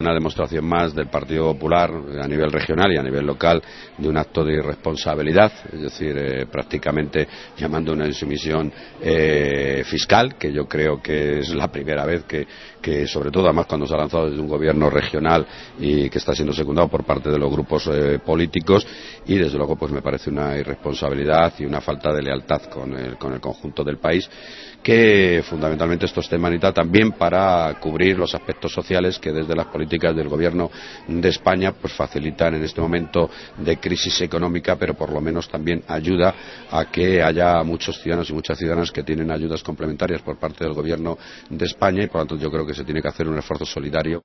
Una demostración más del Partido Popular a nivel regional y a nivel local de un acto de irresponsabilidad, es decir, prácticamente llamando a una insumisión fiscal, que yo creo que es la primera vez que sobre todo además cuando se ha lanzado desde un gobierno regional y que está siendo secundado por parte de los grupos políticos, y desde luego pues me parece una irresponsabilidad y una falta de lealtad con el conjunto del país, que fundamentalmente esto esté manita también para cubrir los aspectos sociales que desde las políticas del gobierno de España pues facilitan en este momento de crisis económica, pero por lo menos también ayuda a que haya muchos ciudadanos y muchas ciudadanas que tienen ayudas complementarias por parte del gobierno de España, y por lo tanto yo creo que se tiene que hacer un esfuerzo solidario.